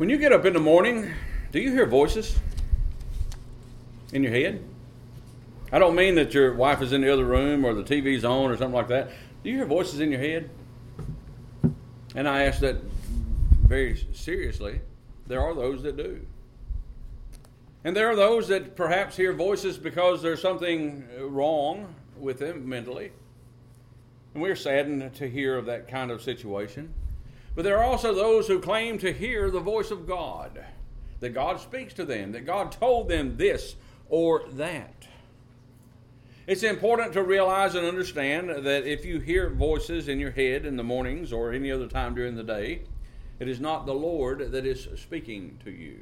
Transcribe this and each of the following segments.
When you get up in the morning, do you hear voices in your head? I don't mean that your wife is in the other room or the TV's on or something like that. Do you hear voices in your head? And I ask that very seriously. There are those that do. And there are those that perhaps hear voices because there's something wrong with them mentally. And we're saddened to hear of that kind of situation. But there are also those who claim to hear the voice of God, that God speaks to them, that God told them this or that. It's important to realize and understand that if you hear voices in your head in the mornings or any other time during the day, it is not the Lord that is speaking to you.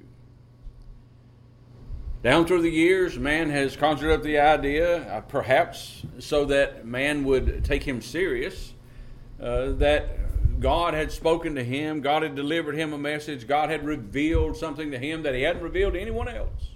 Down through the years, man has conjured up the idea, perhaps so that man would take him serious, that God had spoken to him, God had delivered him a message, God had revealed something to him that he hadn't revealed to anyone else.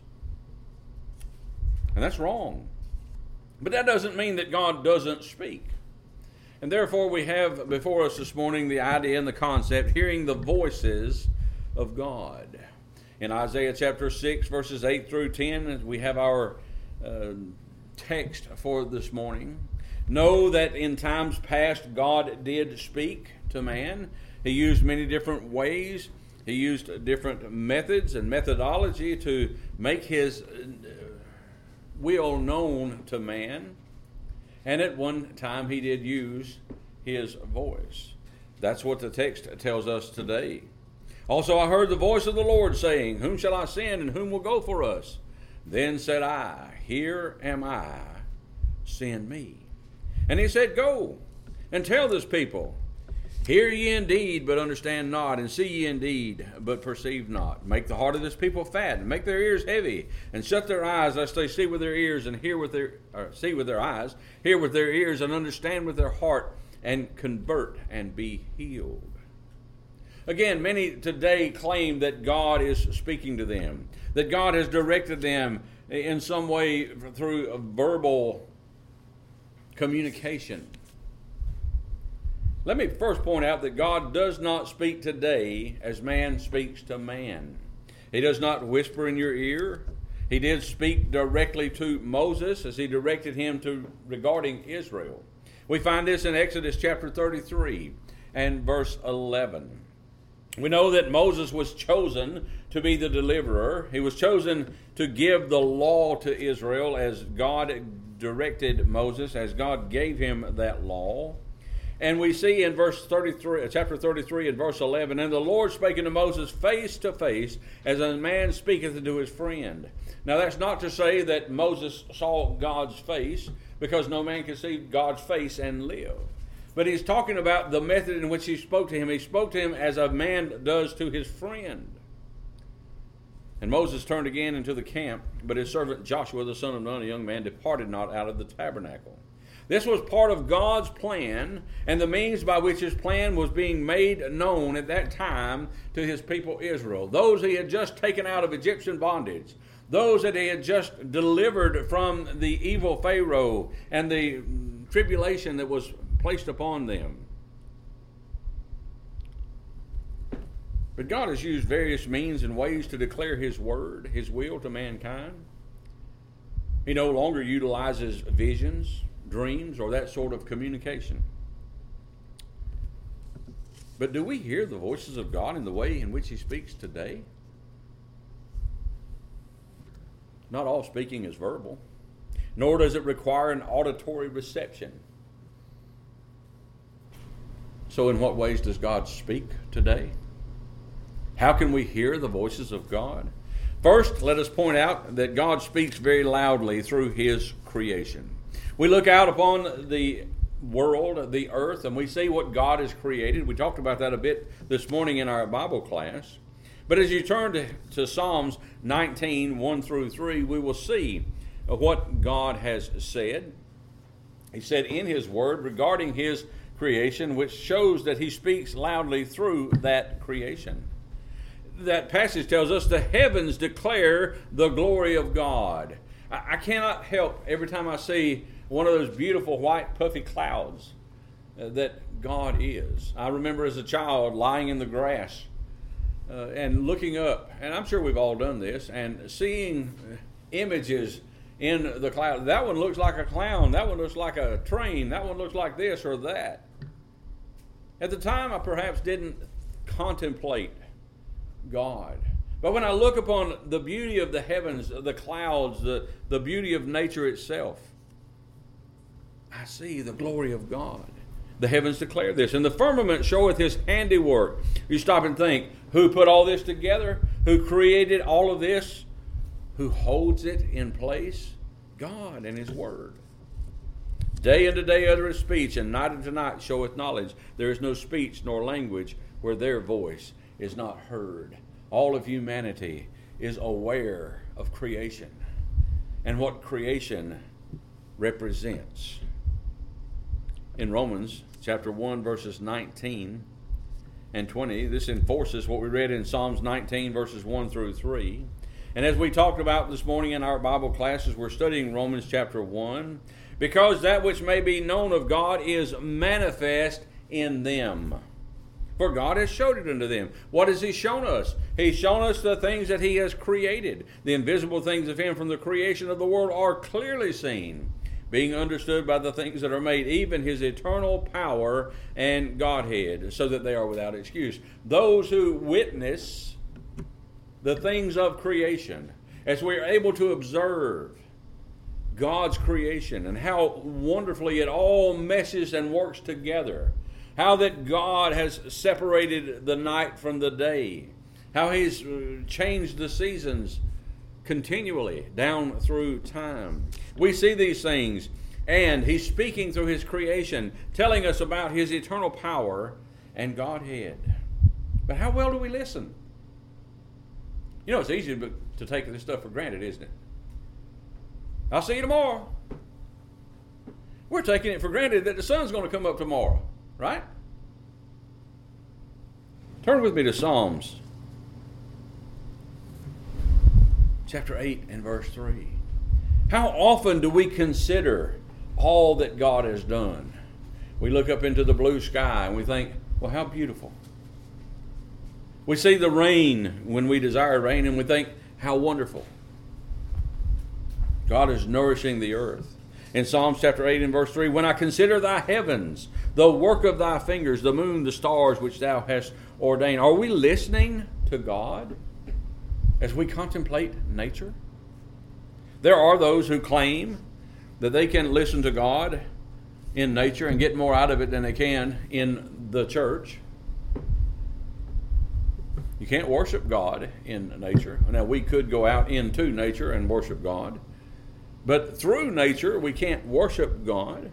And that's wrong. But that doesn't mean that God doesn't speak. And therefore we have before us this morning the idea and the concept, hearing the voices of God. In Isaiah chapter 6, verses 8 through 10, we have our text for this morning. Know that in times past God did speak to man. He used many different ways. He used different methods and methodology to make his will known to man. And at one time he did use his voice. That's what the text tells us today. Also I heard the voice of the Lord saying, Whom shall I send, and whom will go for us? Then said I, Here am I, send me. And he said, Go, and tell this people, Hear ye indeed, but understand not, and see ye indeed, but perceive not. Make the heart of this people fat, and make their ears heavy, and shut their eyes, lest they see with their ears, and see with their eyes, hear with their ears, and understand with their heart, and convert, and be healed. Again, many today claim that God is speaking to them, that God has directed them in some way through a verbal communication. Let me first point out that God does not speak today as man speaks to man. He does not whisper in your ear. He did speak directly to Moses as he directed him to regarding Israel. We find this in Exodus chapter 33 and verse 11. We know that Moses was chosen to be the deliverer. He was chosen to give the law to Israel as God directed Moses, as God gave him that law. And we see in chapter 33 and verse 11, And the Lord spake unto Moses face to face, as a man speaketh unto his friend. Now that's not to say that Moses saw God's face, because no man can see God's face and live. But he's talking about the method in which he spoke to him. He spoke to him as a man does to his friend. And Moses turned again into the camp, but his servant Joshua, the son of Nun, a young man, departed not out of the tabernacle. This was part of God's plan, and the means by which his plan was being made known at that time to his people Israel. Those he had just taken out of Egyptian bondage. Those that he had just delivered from the evil Pharaoh and the tribulation that was placed upon them. But God has used various means and ways to declare his word, his will to mankind. He no longer utilizes visions, dreams, or that sort of communication. But do we hear the voices of God in the way in which he speaks today? Not all speaking is verbal, nor does it require an auditory reception. So in what ways does God speak today? How can we hear the voices of God? First, let us point out that God speaks very loudly through his creation. We look out upon the world, the earth, and we see what God has created. We talked about that a bit this morning in our Bible class. But as you turn to Psalms 19, 1 through 3, we will see what God has said. He said in his word regarding his creation, which shows that he speaks loudly through that creation. That passage tells us the heavens declare the glory of God. I cannot help every time I see one of those beautiful white puffy clouds that God is. I remember as a child lying in the grass and looking up, and I'm sure we've all done this, and seeing images in the cloud. That one looks like a clown. That one looks like a train. That one looks like this or that. At the time, I perhaps didn't contemplate God. But when I look upon the beauty of the heavens, the clouds, the beauty of nature itself, I see the glory of God. The heavens declare this. And the firmament showeth his handiwork. You stop and think, who put all this together? Who created all of this? Who holds it in place? God and his word. Day unto day uttereth speech, and night unto night showeth knowledge. There is no speech nor language where their voice is not heard. All of humanity is aware of creation and what creation represents. In Romans chapter 1, verses 19 and 20, this enforces what we read in Psalms 19, verses 1 through 3. And as we talked about this morning in our Bible classes, we're studying Romans chapter 1. Because that which may be known of God is manifest in them. For God has showed it unto them. What has he shown us? He's shown us the things that he has created. The invisible things of him from the creation of the world are clearly seen, being understood by the things that are made, even his eternal power and Godhead, so that they are without excuse. Those who witness the things of creation, as we are able to observe God's creation and how wonderfully it all meshes and works together, how that God has separated the night from the day, how he's changed the seasons continually down through time. We see these things, and he's speaking through his creation, telling us about his eternal power and Godhead. But how well do we listen? You know, it's easy to take this stuff for granted, isn't it? I'll see you tomorrow. We're taking it for granted that the sun's going to come up tomorrow, right? Turn with me to Psalms chapter 8 and verse 3. How often do we consider all that God has done? We look up into the blue sky and we think, well, how beautiful. We see the rain when we desire rain and we think, how wonderful. God is nourishing the earth. In Psalms chapter 8 and verse 3, when I consider thy heavens, the work of thy fingers, the moon, the stars which thou hast ordained. Are we listening to God as we contemplate nature? There are those who claim that they can listen to God in nature and get more out of it than they can in the church. You can't worship God in nature. Now, we could go out into nature and worship God. But through nature, we can't worship God.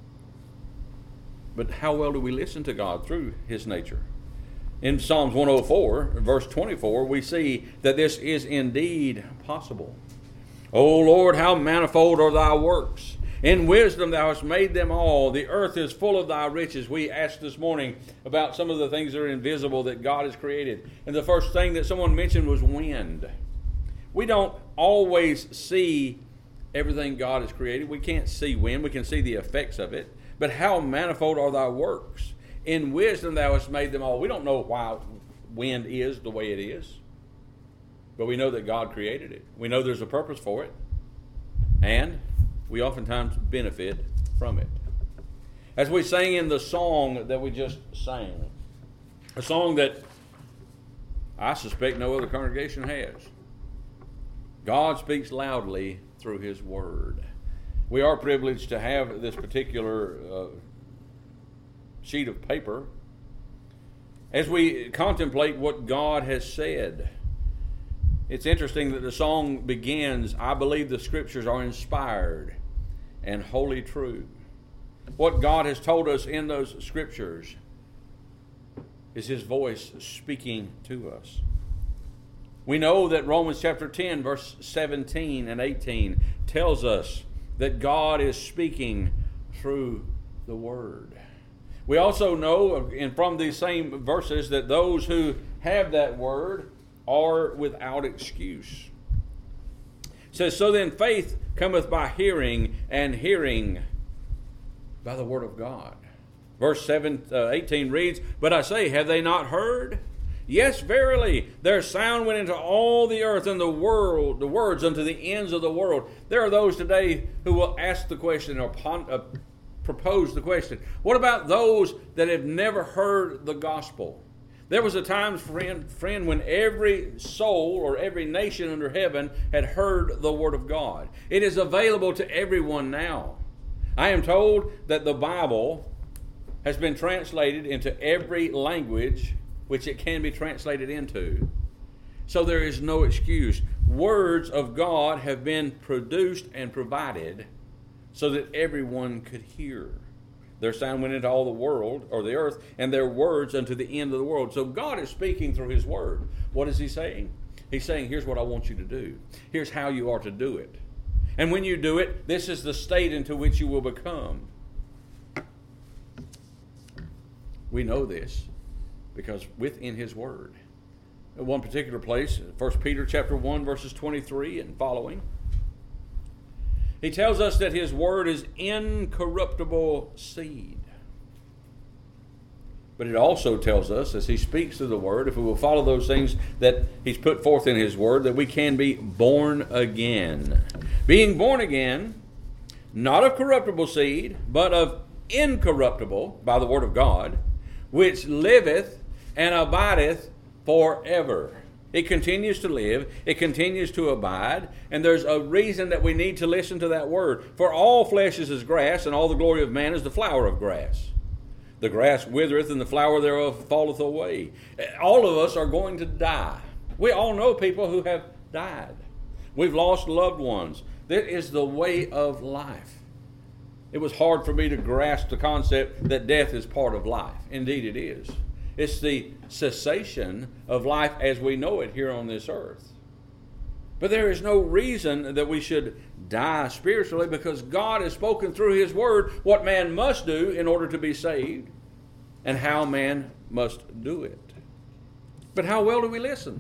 But how well do we listen to God through his nature? In Psalms 104, verse 24, we see that this is indeed possible. O Lord, how manifold are thy works. In wisdom thou hast made them all. The earth is full of thy riches. We asked this morning about some of the things that are invisible that God has created. And the first thing that someone mentioned was wind. We don't always see everything God has created. We can't see wind. We can see the effects of it. But how manifold are thy works. In wisdom thou hast made them all. We don't know why wind is the way it is. But we know that God created it. We know there's a purpose for it. And we oftentimes benefit from it. As we sang in the song that we just sang, a song that I suspect no other congregation has. God speaks loudly through his word. We are privileged to have this particular sheet of paper as we contemplate what God has said. It's interesting that the song begins, I believe the scriptures are inspired and wholly true. What God has told us in those scriptures is his voice speaking to us. We know that Romans chapter 10, verse 17 and 18 tells us that God is speaking through the Word. We also know, and from these same verses, that those who have that Word are without excuse. It says, so then faith cometh by hearing, and hearing by the Word of God. Verse 18 reads, but I say, have they not heard? Yes, verily, their sound went into all the earth, and the words unto the ends of the world. There are those today who will ask the question or propose the question, what about those that have never heard the gospel? There was a time, friend, when every soul or every nation under heaven had heard the Word of God. It is available to everyone now. I am told that the Bible has been translated into every language which it can be translated into. So there is no excuse. Words of God have been produced and provided so that everyone could hear. Their sound went into all the world, or the earth, and their words unto the end of the world. So God is speaking through His Word. What is He saying? He's saying, here's what I want you to do. Here's how you are to do it. And when you do it, this is the state into which you will become. We know this because within His Word. At one particular place, 1 Peter chapter 1, verses 23 and following, he tells us that His Word is incorruptible seed. But it also tells us, as He speaks through the Word, if we will follow those things that He's put forth in His Word, that we can be born again. Being born again, not of corruptible seed, but of incorruptible, by the Word of God, which liveth and abideth forever. It continues to live, it continues to abide, and there's a reason that we need to listen to that word. For all flesh is as grass, and all the glory of man is the flower of grass. The grass withereth, and the flower thereof falleth away. All of us are going to die. We all know people who have died. We've lost loved ones. That is the way of life. It was hard for me to grasp the concept that death is part of life. Indeed it is. It's the cessation of life as we know it here on this earth. But there is no reason that we should die spiritually, because God has spoken through His Word what man must do in order to be saved and how man must do it. But how well do we listen?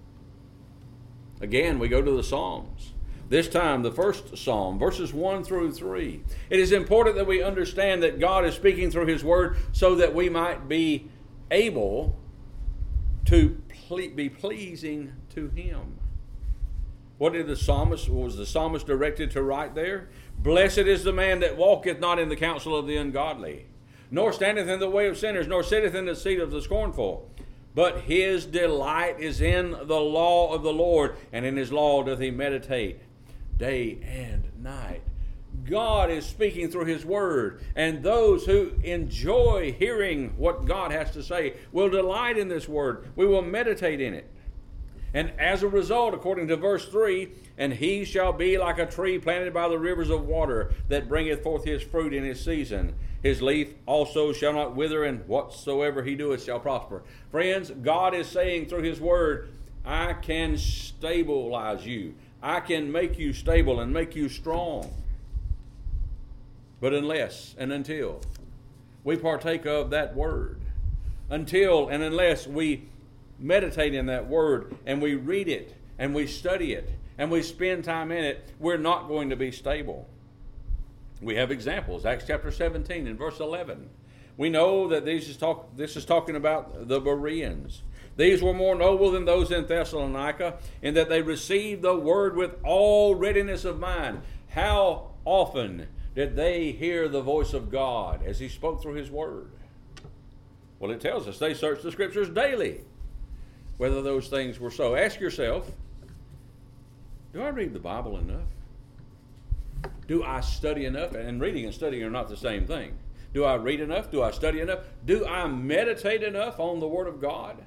Again, we go to the Psalms. This time, the first Psalm, verses 1 through 3. It is important that we understand that God is speaking through His Word so that we might be able to be pleasing to Him. What was the psalmist directed to write there? Blessed is the man that walketh not in the counsel of the ungodly, nor standeth in the way of sinners, nor sitteth in the seat of the scornful. But his delight is in the law of the Lord, and in His law doth he meditate day and night. God is speaking through His Word, and those who enjoy hearing what God has to say will delight in this Word. We will meditate in it. And as a result, according to verse 3, and he shall be like a tree planted by the rivers of water, that bringeth forth his fruit in his season. His leaf also shall not wither, and whatsoever he doeth shall prosper. Friends, God is saying through His Word, I can stabilize you. I can make you stable and make you strong. But unless and until we partake of that Word, until and unless we meditate in that Word and we read it and we study it and we spend time in it, we're not going to be stable. We have examples. Acts chapter 17 and verse 11. We know that this is talking about the Bereans. These were more noble than those in Thessalonica, in that they received the Word with all readiness of mind. How often did they hear the voice of God as He spoke through His Word? Well, it tells us they searched the Scriptures daily, whether those things were so. Ask yourself, do I read the Bible enough? Do I study enough? And reading and studying are not the same thing. Do I read enough? Do I study enough? Do I meditate enough on the Word of God?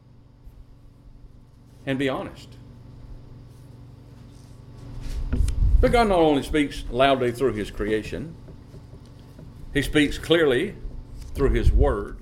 And be honest. But God not only speaks loudly through His creation, He speaks clearly through His Word.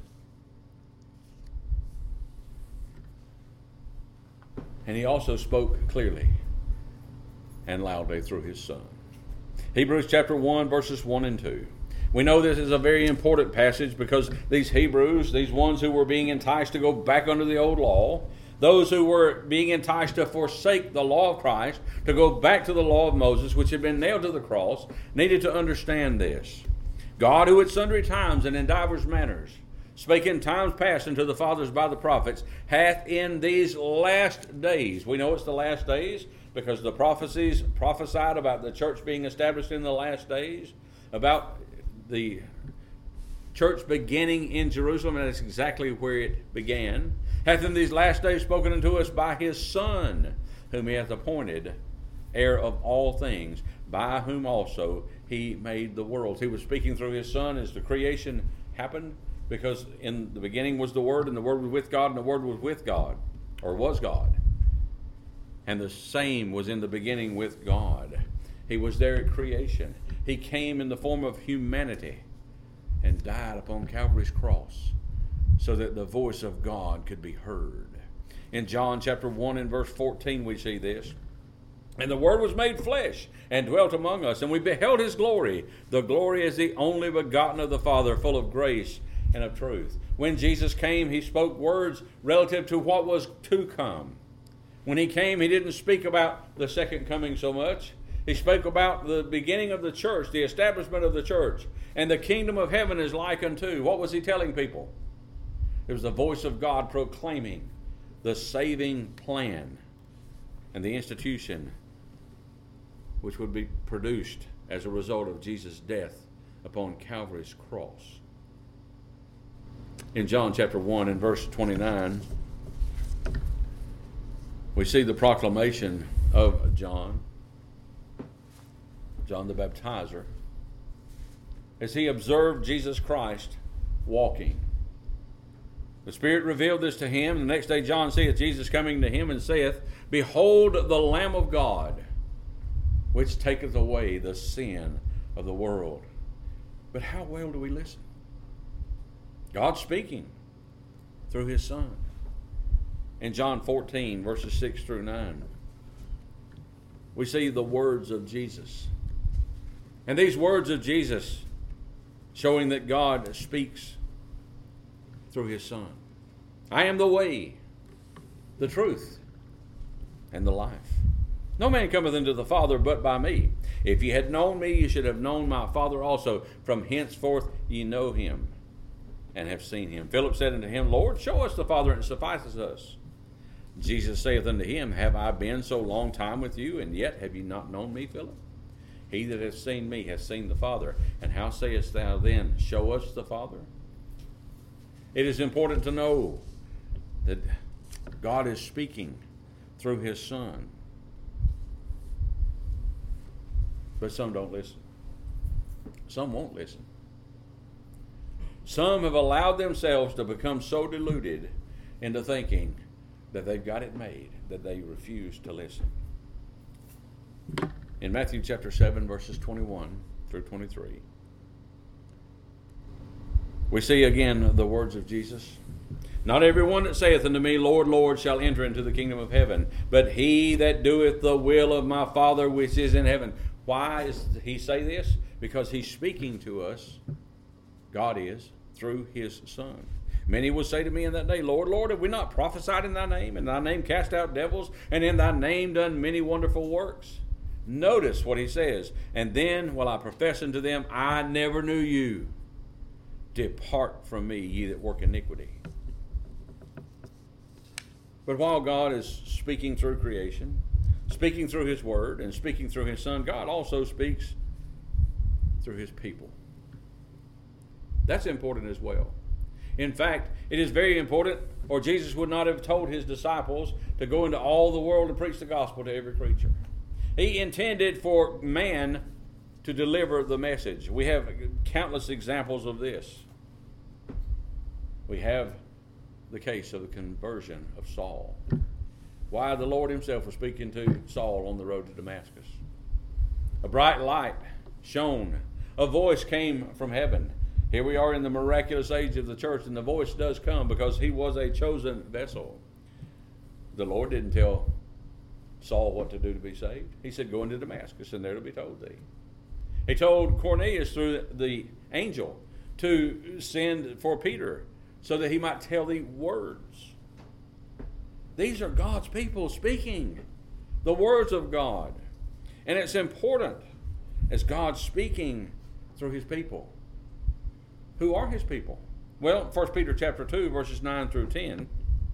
And He also spoke clearly and loudly through His Son. Hebrews chapter 1, verses 1 and 2. We know this is a very important passage because these Hebrews, these ones who were being enticed to go back under the old law, those who were being enticed to forsake the law of Christ, to go back to the law of Moses, which had been nailed to the cross, needed to understand this. God, who at sundry times and in divers manners spake in times past unto the fathers by the prophets, hath in these last days. We know it's the last days because the prophecies prophesied about the church being established in the last days, about the church beginning in Jerusalem, and that's exactly where it began. Hath in these last days spoken unto us by his Son, whom he hath appointed heir of all things, by whom also he made the worlds. He was speaking through his Son as the creation happened, because in the beginning was the Word, and the Word was with God, and the Word was with God, or was God. And the same was in the beginning with God. He was there at creation. He came in the form of humanity and died upon Calvary's cross so that the voice of God could be heard. In John chapter 1 and verse 14 we see this. And the Word was made flesh and dwelt among us, and we beheld his glory. The glory is the only begotten of the Father, full of grace and of truth. When Jesus came, he spoke words relative to what was to come. When he came, he didn't speak about the second coming so much. He spoke about the beginning of the church, the establishment of the church. And the kingdom of heaven is like unto. What was he telling people? It was the voice of God proclaiming the saving plan and the institution which would be produced as a result of Jesus' death upon Calvary's cross. In John chapter 1 and verse 29, we see the proclamation of John the Baptizer, as he observed Jesus Christ walking. The Spirit revealed this to him. The next day John seeth Jesus coming to him and saith, Behold the Lamb of God, which taketh away the sin of the world. But how well do we listen? God speaking through his Son. In John 14, verses 6 through 9, we see the words of Jesus. And these words of Jesus showing that God speaks through his Son. I am the way, the truth, and the life. No man cometh unto the Father but by me. If ye had known me, ye should have known my Father also. From henceforth ye know him and have seen him. Philip said unto him, Lord, show us the Father, and it sufficeth us. Jesus saith unto him, Have I been so long time with you, and yet have ye not known me, Philip? He that hath seen me hath seen the Father. And how sayest thou then, Show us the Father? It is important to know that God is speaking through his Son. But some don't listen. Some won't listen. Some have allowed themselves to become so deluded into thinking that they've got it made that they refuse to listen. In Matthew chapter 7, verses 21 through 23, we see again the words of Jesus. Not every one that saith unto me, Lord, Lord, shall enter into the kingdom of heaven, but he that doeth the will of my Father which is in heaven. Why does he say this? Because he's speaking to us, God is, through his Son. Many will say to me in that day, Lord, Lord, have we not prophesied in thy name, and thy name cast out devils, and in thy name done many wonderful works? Notice what he says. And then will I profess unto them, I never knew you. Depart from me, ye that work iniquity. But while God is speaking through creation, speaking through his word, and speaking through his Son, God also speaks through his people. That's important as well. In fact, it is very important, or Jesus would not have told his disciples to go into all the world and preach the gospel to every creature. He intended for man to deliver the message. We have countless examples of this. We have the case of the conversion of Saul. Why the Lord himself was speaking to Saul on the road to Damascus. A bright light shone. A voice came from heaven. Here we are in the miraculous age of the church, and the voice does come because he was a chosen vessel. The Lord didn't tell Saul what to do to be saved. He said, Go into Damascus, and there to be told thee. He told Cornelius through the angel to send for Peter so that he might tell thee words. These are God's people speaking the words of God. And it's important as God speaking through his people. Who are his people? Well, 1 Peter chapter 2, verses 9 through 10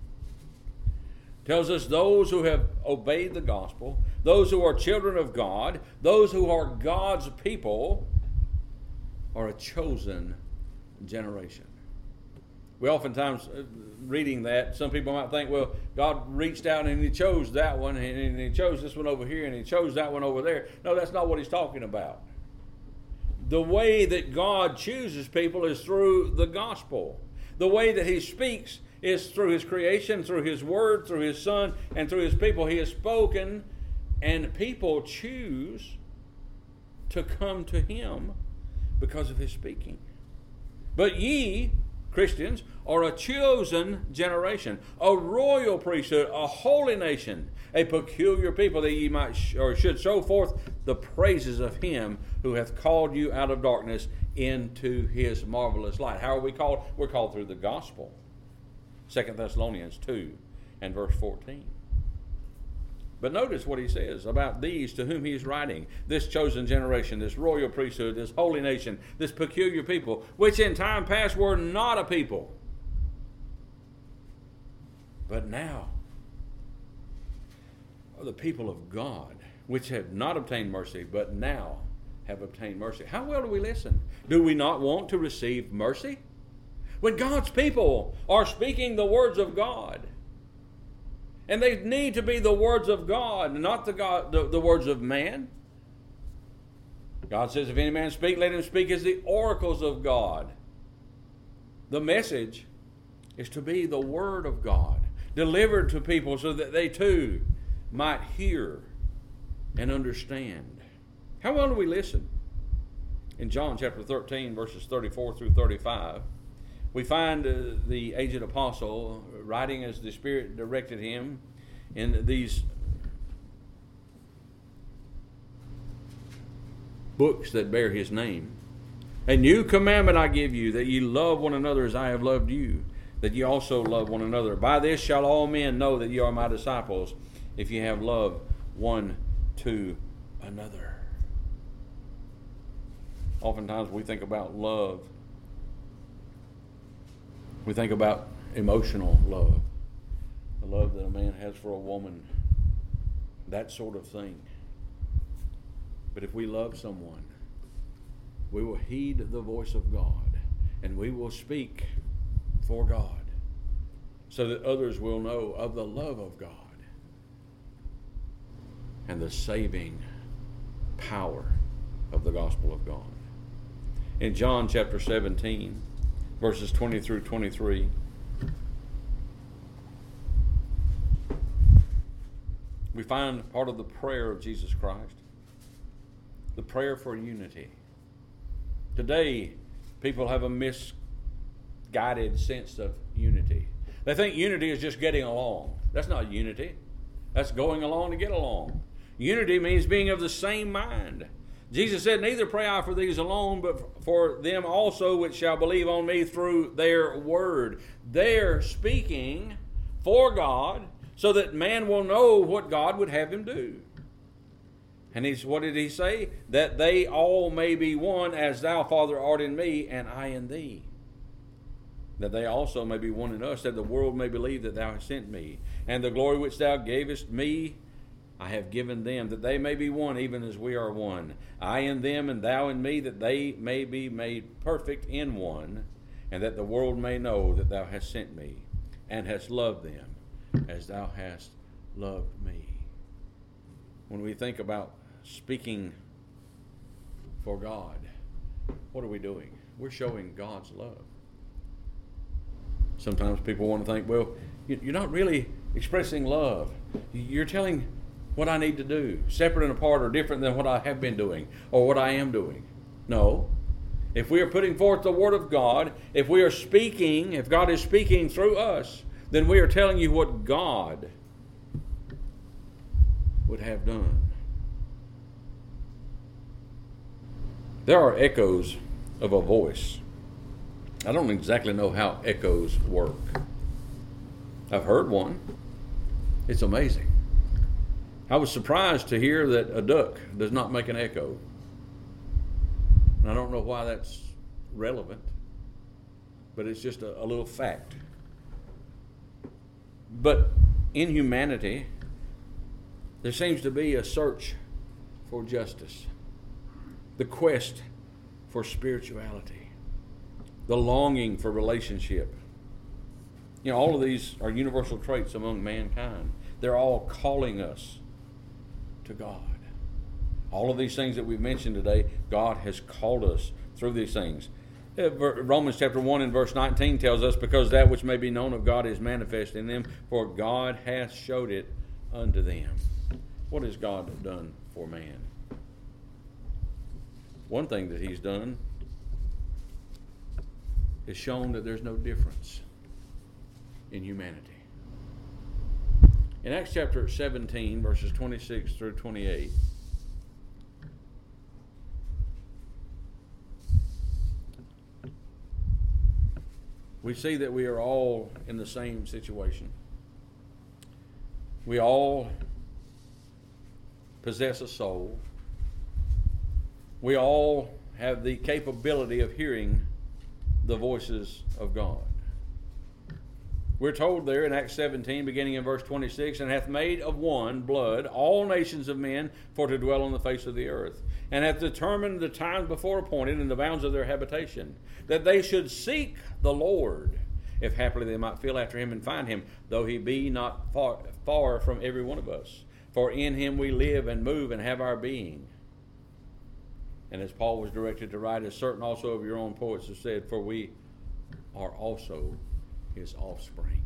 tells us those who have obeyed the gospel, those who are children of God, those who are God's people, are a chosen generation. We oftentimes, reading that, some people might think, well, God reached out and He chose that one, and He chose this one over here, and He chose that one over there. No, that's not what He's talking about. The way that God chooses people is through the gospel. The way that He speaks is through His creation, through His word, through His Son, and through His people. He has spoken, and people choose to come to Him because of His speaking. But ye, Christians, are a chosen generation, a royal priesthood, a holy nation, a peculiar people, that ye might or should show forth the praises of Him who hath called you out of darkness into His marvelous light. How are we called? We're called through the gospel. 2 Thessalonians 2 and verse 14. But notice what he says about these to whom he is writing, this chosen generation, this royal priesthood, this holy nation, this peculiar people, which in time past were not a people, but now are the people of God, which have not obtained mercy, but now have obtained mercy. How well do we listen? Do we not want to receive mercy? When God's people are speaking the words of God, and they need to be the words of God, not the words of man. God says, if any man speak, let him speak as the oracles of God. The message is to be the word of God, delivered to people so that they too might hear and understand. How well do we listen? In John chapter 13, verses 34 through 35, we find the aged apostle writing as the Spirit directed him in these books that bear his name. A new commandment I give you, that ye love one another as I have loved you, that ye also love one another. By this shall all men know that ye are my disciples, if ye have love one to another. Oftentimes we think about love. We think about emotional love, the love that a man has for a woman, that sort of thing. But if we love someone, we will heed the voice of God, and we will speak for God, so that others will know of the love of God and the saving power of the gospel of God. In John chapter 17, verses 20 through 23. We find part of the prayer of Jesus Christ, the prayer for unity. Today, people have a misguided sense of unity. They think unity is just getting along. That's not unity. That's going along to get along. Unity means being of the same mind. Jesus said, neither pray I for these alone, but for them also which shall believe on me through their word. They're speaking for God so that man will know what God would have him do. And what did he say? That they all may be one, as thou, Father, art in me, and I in thee. That they also may be one in us, that the world may believe that thou hast sent me. And the glory which thou gavest me, I have given them, that they may be one, even as we are one. I in them, and thou in me, that they may be made perfect in one, and that the world may know that thou hast sent me, and hast loved them, as thou hast loved me. When we think about speaking for God, what are we doing? We're showing God's love. Sometimes people want to think, well, you're not really expressing love. You're telling what I need to do, separate and apart or different than what I have been doing or what I am doing. No. If we are putting forth the Word of God, if we are speaking, if God is speaking through us, then we are telling you what God would have done. There are echoes of a voice. I don't exactly know how echoes work. I've heard one. It's amazing. I was surprised to hear that a duck does not make an echo. And I don't know why that's relevant. but it's just a little fact. But in humanity, there seems to be a search for justice, the quest for spirituality, the longing for relationship. All of these are universal traits among mankind. They're all calling us to God. All of these things that we've mentioned today, God has called us through these things. Romans chapter 1 and verse 19 tells us, because that which may be known of God is manifest in them, for God hath showed it unto them. What has God done for man? One thing that he's done is shown that there's no difference in humanity. In Acts chapter 17, verses 26 through 28, we see that we are all in the same situation. We all possess a soul. We all have the capability of hearing the voices of God. We're told there in Acts 17, beginning in verse 26, and hath made of one blood all nations of men for to dwell on the face of the earth, and hath determined the times before appointed and the bounds of their habitation, that they should seek the Lord, if haply they might feel after him and find him, though he be not far from every one of us. For in him we live and move and have our being. And as Paul was directed to write, as certain also of your own poets have said, for we are also his offspring.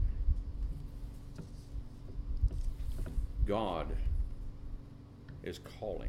God is calling.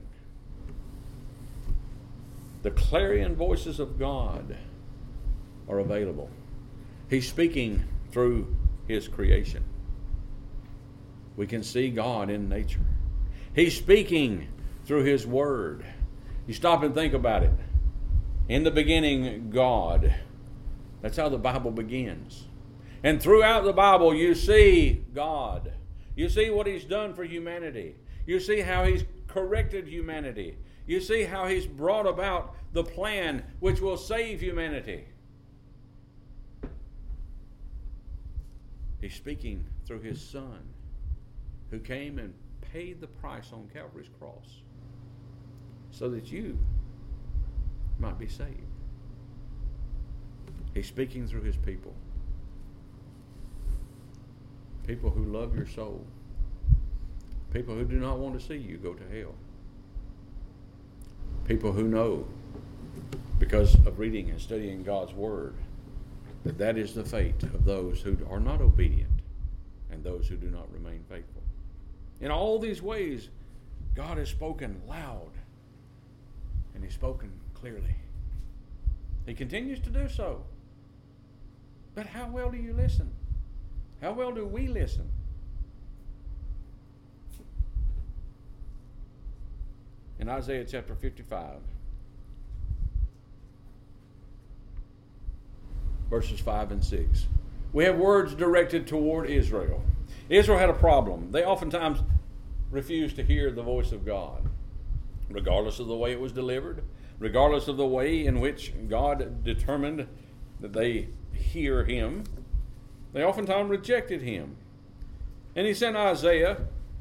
The clarion voices of God are available. He's speaking through his creation. We can see God in nature. He's speaking through his word. You stop and think about it. In the beginning, God. That's how the Bible begins. And throughout the Bible, you see God. You see what he's done for humanity. You see how he's corrected humanity. You see how he's brought about the plan which will save humanity. He's speaking through his Son, who came and paid the price on Calvary's cross so that you might be saved. He's speaking through his people. People who love your soul. People who do not want to see you go to hell. People who know, because of reading and studying God's Word, that is the fate of those who are not obedient and those who do not remain faithful. In all these ways, God has spoken loud and he's spoken clearly. He continues to do so. But how well do you listen? How well do we listen? In Isaiah chapter 55, verses 5 and 6, we have words directed toward Israel. Israel had a problem. They oftentimes refused to hear the voice of God, regardless of the way it was delivered, regardless of the way in which God determined that they hear him. They oftentimes rejected him. And he sent Isaiah,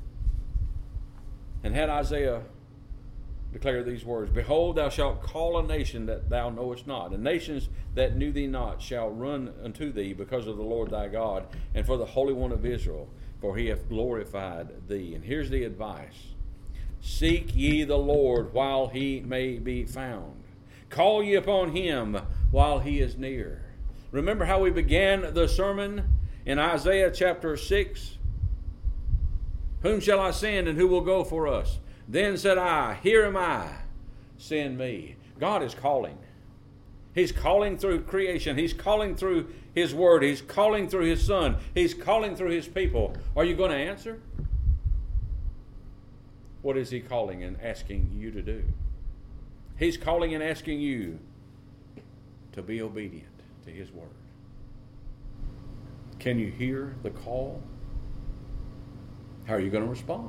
and had Isaiah declare these words, behold, thou shalt call a nation that thou knowest not, and nations that knew thee not shall run unto thee because of the Lord thy God, and for the Holy One of Israel, for he hath glorified thee. And here's the advice. Seek ye the Lord while he may be found. Call ye upon him while he is near. Remember how we began the sermon in Isaiah chapter 6? Whom shall I send, and who will go for us? Then said I, here am I, send me. God is calling. He's calling through creation. He's calling through his word. He's calling through his Son. He's calling through his people. Are you going to answer? What is he calling and asking you to do? He's calling and asking you to be obedient to his word. Can you hear the call? How are you going to respond?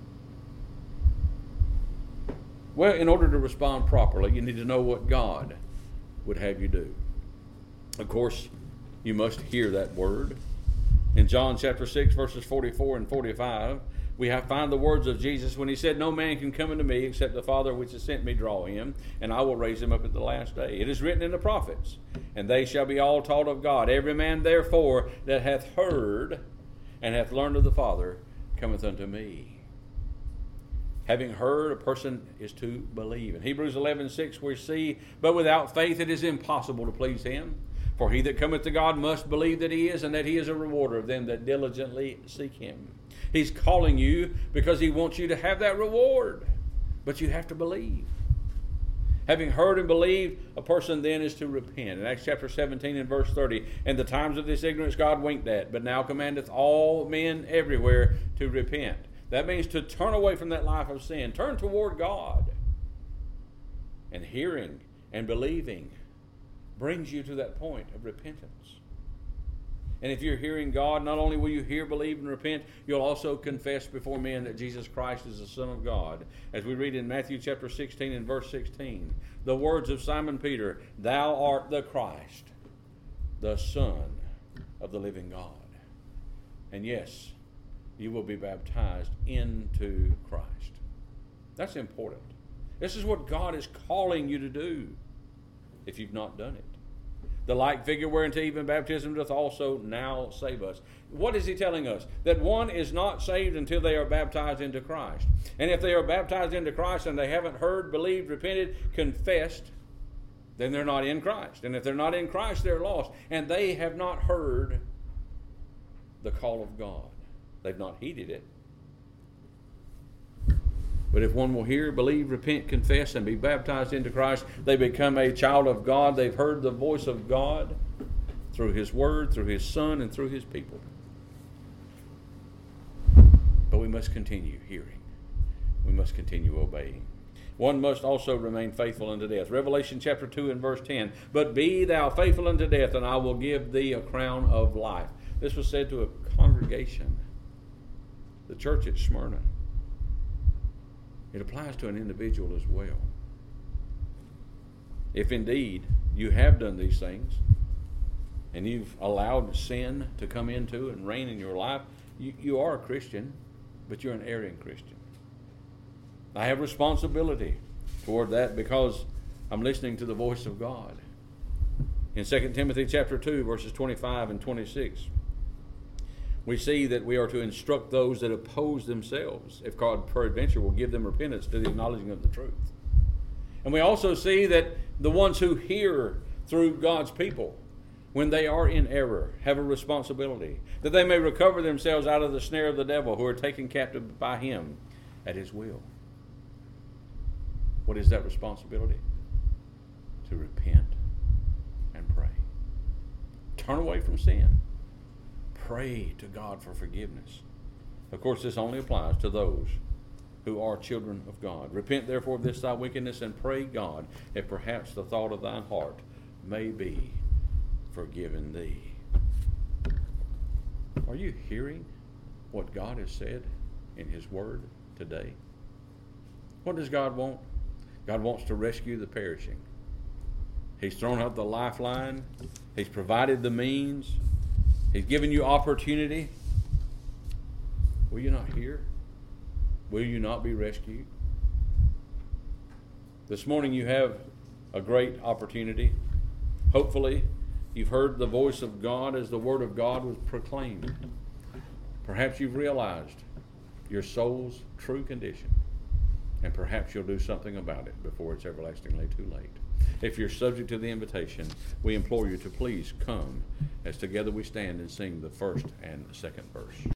Well, in order to respond properly, you need to know what God would have you do. Of course, You must hear that word. In John chapter 6, verses 44 and 45, we find the words of Jesus when he said, "No man can come unto me except the Father which has sent me draw him, and I will raise him up at the last day. It is written in the prophets, and they shall be all taught of God. Every man therefore that hath heard and hath learned of the Father cometh unto me." Having heard, a person is to believe. In Hebrews 11:6 we see, "But without faith it is impossible to please him. For he that cometh to God must believe that he is, and that he is a rewarder of them that diligently seek him." He's calling you because he wants you to have that reward. But you have to believe. Having heard and believed, a person then is to repent. In Acts chapter 17 and verse 30, "And the times of this ignorance God winked at, but now commandeth all men everywhere to repent." That means to turn away from that life of sin. Turn toward God. And hearing and believing brings you to that point of repentance. And if you're hearing God, not only will you hear, believe, and repent, you'll also confess before men that Jesus Christ is the Son of God. As we read in Matthew chapter 16 and verse 16, the words of Simon Peter, "Thou art the Christ, the Son of the living God." And yes, you will be baptized into Christ. That's important. This is what God is calling you to do if you've not done it. "The like figure whereunto even baptism doth also now save us." What is he telling us? That one is not saved until they are baptized into Christ. And if they are baptized into Christ and they haven't heard, believed, repented, confessed, then they're not in Christ. And if they're not in Christ, they're lost. And they have not heard the call of God. They've not heeded it. But if one will hear, believe, repent, confess, and be baptized into Christ, they become a child of God. They've heard the voice of God through his word, through his Son, and through his people. But we must continue hearing. We must continue obeying. One must also remain faithful unto death. Revelation chapter 2 and verse 10, "But be thou faithful unto death, and I will give thee a crown of life." This was said to a congregation, the church at Smyrna. It applies to an individual as well. If indeed you have done these things and you've allowed sin to come into and reign in your life, you are a Christian, but you're an erring Christian. I have responsibility toward that because I'm listening to the voice of God. In 2 Timothy chapter 2, verses 25 and 26, we see that we are to instruct those that oppose themselves, if God peradventure will give them repentance to the acknowledging of the truth. And we also see that the ones who hear through God's people, when they are in error, have a responsibility, that they may recover themselves out of the snare of the devil, who are taken captive by him at his will. What is that responsibility? To repent and pray. Turn away from sin. Pray to God for forgiveness. Of course, this only applies to those who are children of God. "Repent therefore of this thy wickedness, and pray God, if perhaps the thought of thine heart may be forgiven thee." Are you hearing what God has said in his word today? What does God want? God wants to rescue the perishing. He's thrown out the lifeline. He's provided the means. He's given you opportunity. Will you not hear? Will you not be rescued? This morning you have a great opportunity. Hopefully you've heard the voice of God as the word of God was proclaimed. Perhaps you've realized your soul's true condition, and perhaps you'll do something about it before it's everlastingly too late. If you're subject to the invitation, we implore you to please come as together we stand and sing the first and second verse.